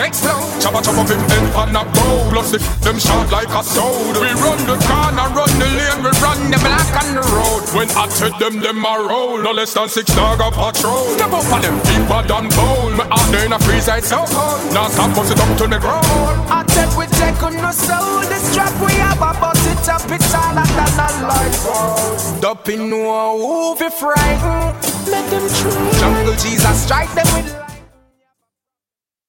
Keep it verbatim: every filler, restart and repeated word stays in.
explode. Chopper chop up him head on a bowl. Plus the them shot like a sword. We run the corner, run the lane, we run the block on the road. When I tell them, them a roll. No less than six dog a patrol. Step up on them, deeper than bowl. Me out there in a freeze right so cold. Now stop, bust it up to the ground. I take we take on no soul. This trap we have a bust it up. It's all like that not like gold. Up in no who fi frighten. Make them true. Jungle Jesus strike them with